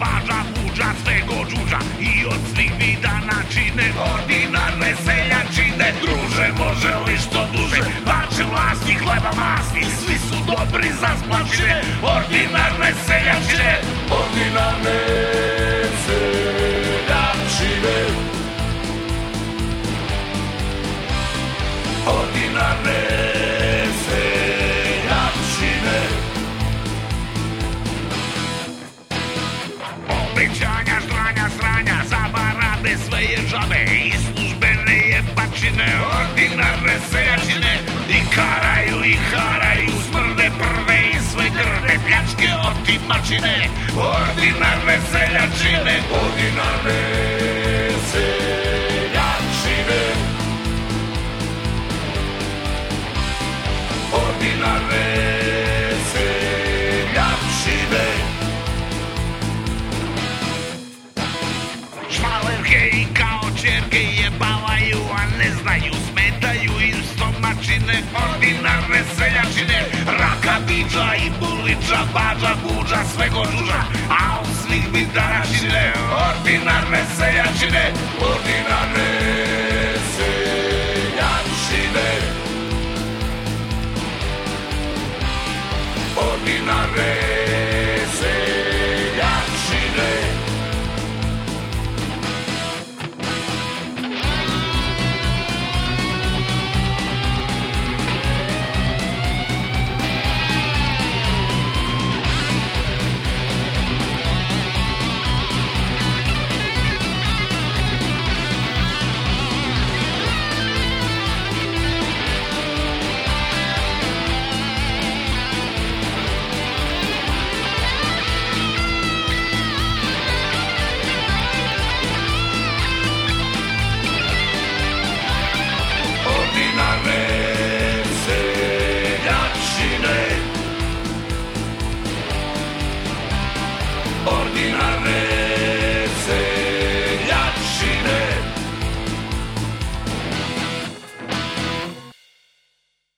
baža, buđa, svego džuđa i od svih vida načine ordinarne seljačine. Druže, može li što duže, bače vlasti, hleba masni, svi su dobri za splačine. Ordinarne seljačine, ordinarne seljačine, ordinarne seljačine. Obećanja, ždranya, sranja, zabarade, sve je žabe i službene jebačine. Ordinarne seljačine i karaju i haraju, smrde prve i sve grde, pljačke otimačine. Ordinarne seljačine, ordinarne seljačine, ordinarne seljačine. Šmalerke i kao čerke jebavaju, a ne znaju, smetaju im stomačine. Ordinarne seljačine, raka, biđa i buliča, bađa, buđa, svego džuđa, a od svih vidaračine. Ordinarne seljačine, ordinarne seljačine, ordinarne